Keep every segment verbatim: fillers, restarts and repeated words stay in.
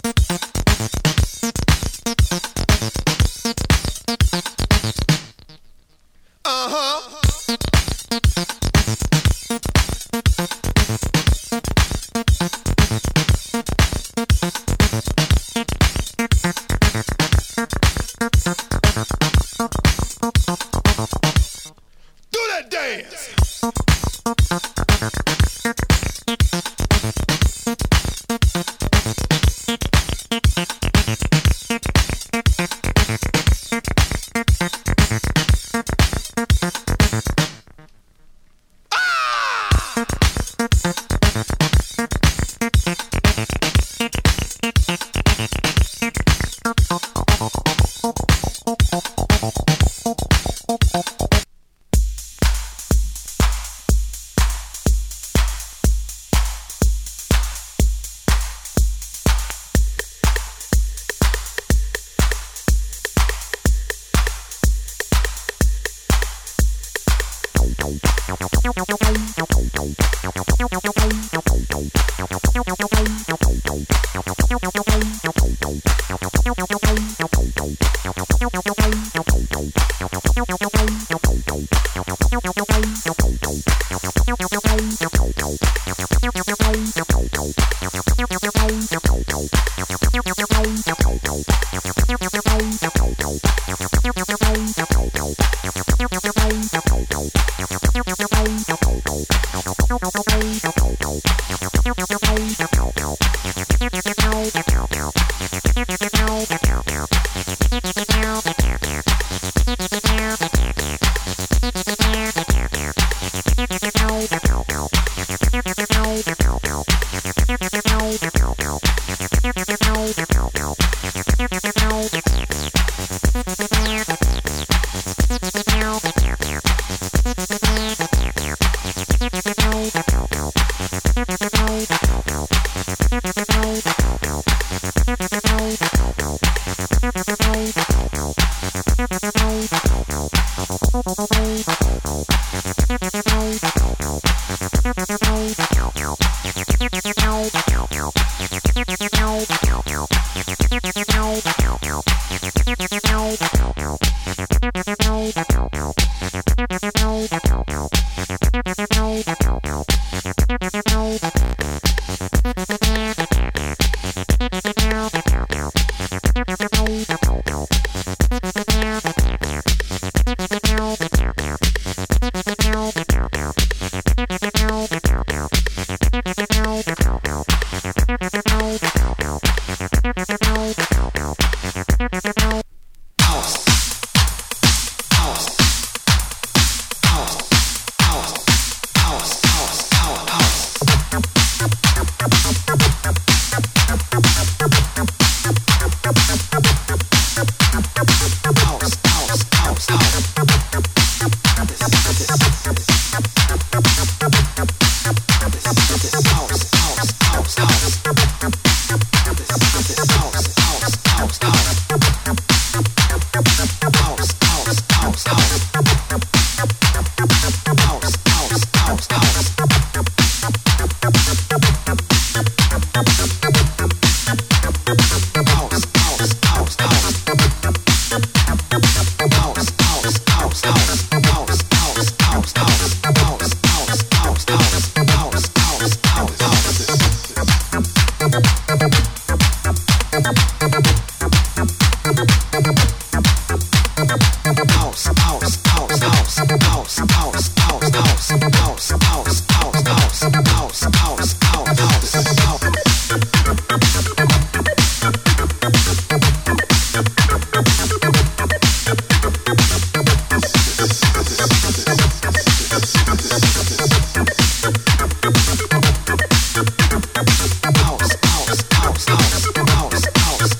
house, house, house, house, house, house.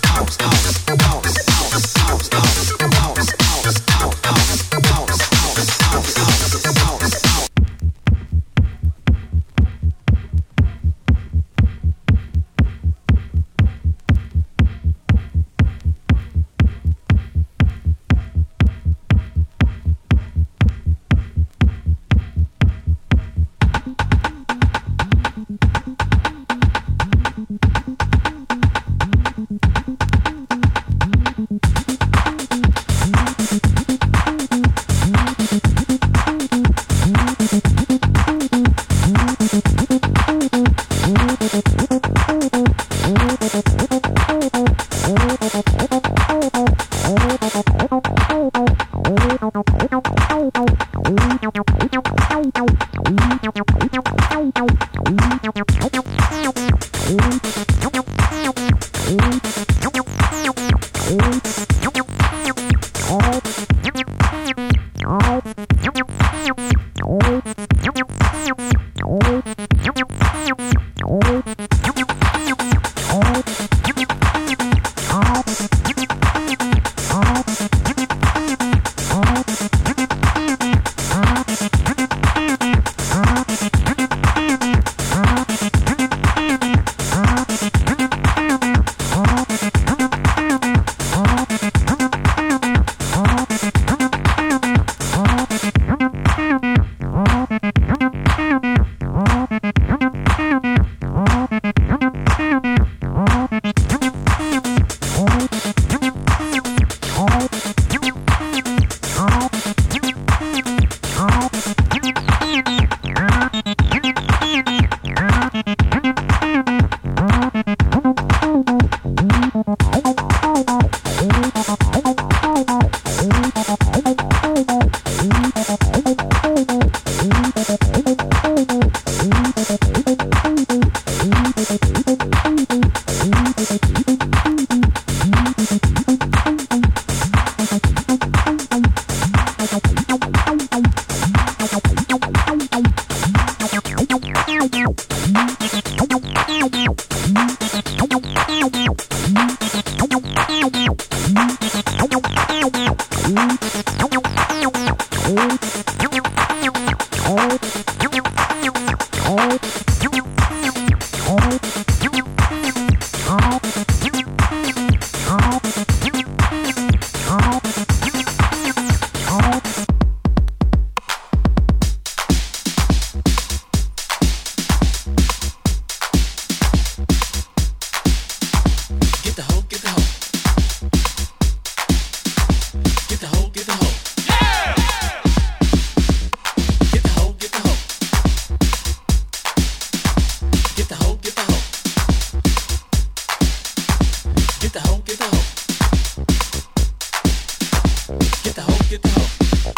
Get the hoe, get the hoe. Get the hoe, get the hoe.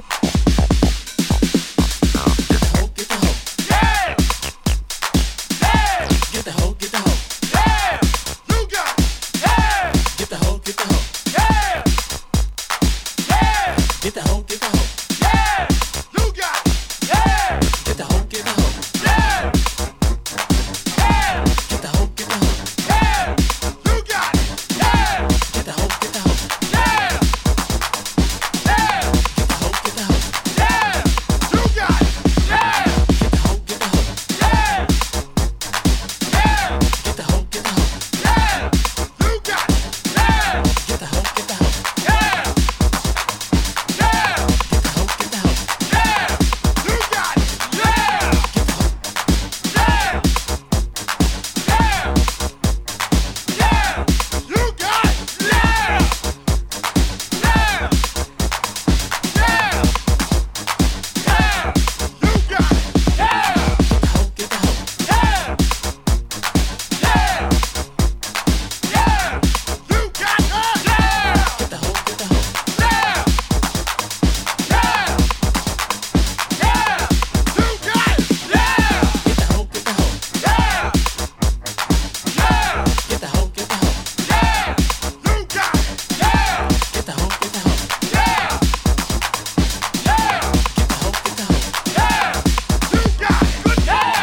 Get the hoe, get the hoe. Yeah! Yeah! Get the hoe, get the hoe. Yeah! You got it! Yeah! Get the hoe, get the hoe. Yeah! Yeah! Get the hoe, get the hoe. Yeah! You got it! Yeah! Get the hoe, get the hoe. Yeah! Yeah! Get the hoe, get the hoe. Yeah! You got it! Yeah! Get the hoe, get the hoe. Yeah! Yeah! Get the hoe, get the hoe. Yeah! You got it! Yeah! Get the hoe, get the hoe. Yeah! Yeah! Get the hoe, get the hoe. Yeah! You got it! Yeah! Get the hoe, get the hoe. Yeah! Yeah! Get the hoe, get the hoe. Yeah! You got it! Yeah! Get the hoe. Yeah! Yeah! Yeah! You got it! Yeah! Yeah! Yeah! Yeah! You got it! Yeah! Get the hoe, get the hoe. Yeah! Yeah! Yeah! You got it! Yeah! Get the hoe, get the hoe. Yeah! Yeah! Yeah! You got it! Yeah! Get the hoe, get the hoe. Yeah! Yeah! Get the hoe, get the hoe. Yeah! You got it! Yeah! Get the hoe, get the hoe. Yeah! Yeah! Get the hoe, get the hoe. Yeah! You got it! Yeah!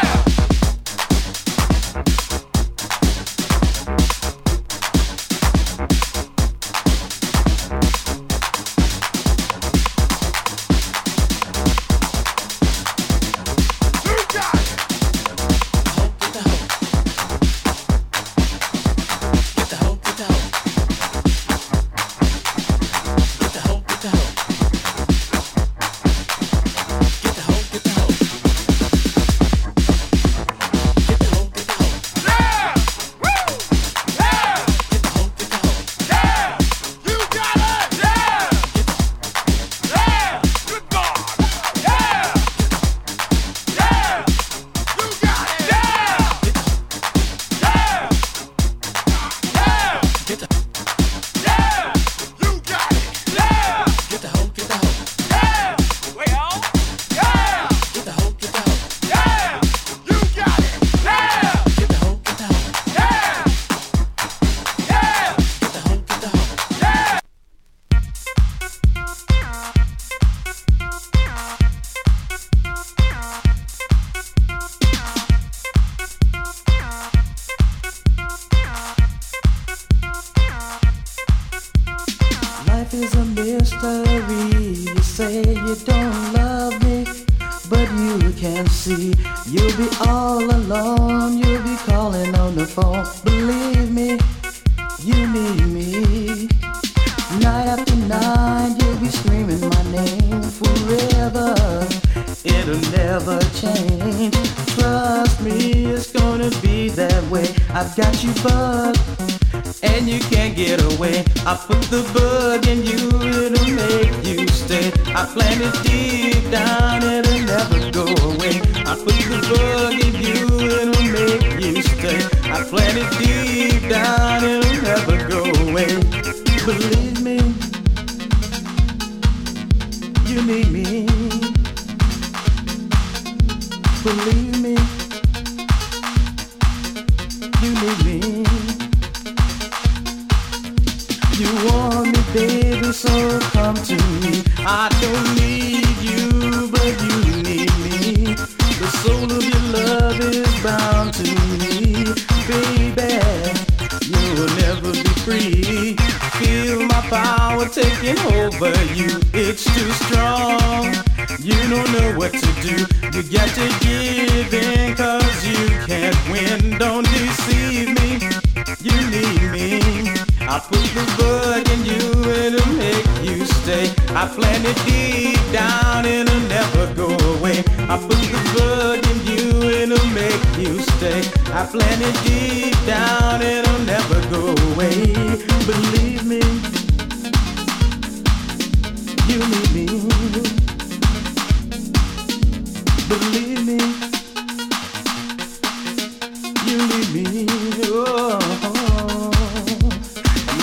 You got it! Hoe, get the hoe. Get the hoe, get the hoe. Get the hoe, get the hoe. Get the hoe, get the hoe. Get the hoe, get the hoe. Yeah! Woo! Yeah! Get the hoe, get the hoe. Yeah! You got it! Yeah! Yeah! Good God! Yeah! Yeah! You got it! Yeah! Yeah! Yeah! Get the Yeah! You got it! Yeah! get the hoe, get the hoe. Yeah! Well, yeah! Get the hoe, get the hoe. Yeah! You got it! Yeah! Get the hoe, get the hoe. Yeah! Yeah! Get the hoe, get the hoe. Yeah! Life is a mystery. You say you don't love me, but you can see you'll be all alone. You'll be calling on the phone. Believe me, you need me. Night after night, you'll be screaming my name forever. It'll never change. Trust me, it's gonna be that way. I've got you bugged, and you can't get away. I put the bug in you, it'll make you stay. I plant it deep down, it'll never go away. I put the bug in you, it'll make you stay. I plant it deep down, it'll never go away. Believe me, you need me. Believe me, you need me. You want me, baby, so come to me. I don't need you, but you need me. The soul of your love is bound to me, baby. You'll never be free. Feel my power taking over you. It's too strong. You don't know what to do. You got to give in, cause you can't win. Don't deceive me. You need me. I put the bug in you, it'll make you stay. I plant it deep down, it'll never go away. I put the bug in you, it'll make you stay. I plant it deep down, it'll never go away. Believe me, you need me. Believe me, you need me. Oh.